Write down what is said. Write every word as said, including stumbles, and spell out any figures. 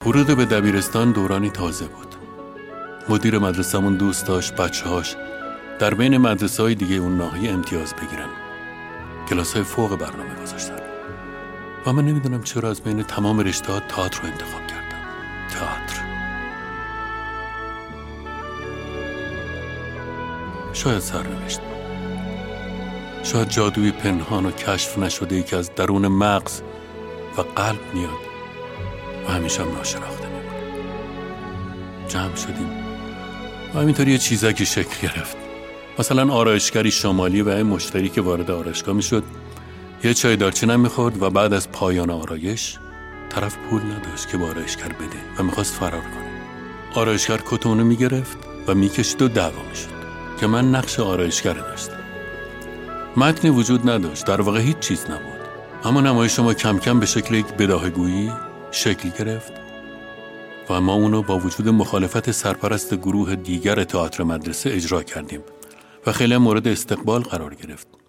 ورود به دبیرستان دورانی تازه بود. مدیر مدرسمون دوست داشت بچه‌هاش در بین مدرسه‌های دیگه اون ناحیه امتیاز بگیرن. کلاس‌های فوق برنامه گذاشتن. و من نمیدونم چرا از بین تمام رشته‌ها تئاتر رو انتخاب کردم. تئاتر. شاید سرنوشت بود. شاید جادوی پنهان و کشف نشده ای که از درون مغز و قلب میاد و همیشه هم ناشناخته میمونه. جمع شدیم و همینطوری یه چیزکی شکل گرفت. مثلا آرایشگری شمالی و این مشتری که وارد آرایشگاه میشد یه چای دارچین هم میخورد و بعد از پایان آرایش طرف پول نداشت که با آرایشگر بده و میخواست فرار کنه. آرایشگر کتونو میگرفت و میکشید و دعوا میشد که من نقش آرایشگر داشتم. متنی وجود نداشت، در واقع هیچ چیز نبود، اما نمایش ما کم کم به شکل یک بداهه‌گویی شکل گرفت و ما اونو با وجود مخالفت سرپرست گروه دیگر تئاتر مدرسه اجرا کردیم و خیلی مورد استقبال قرار گرفت.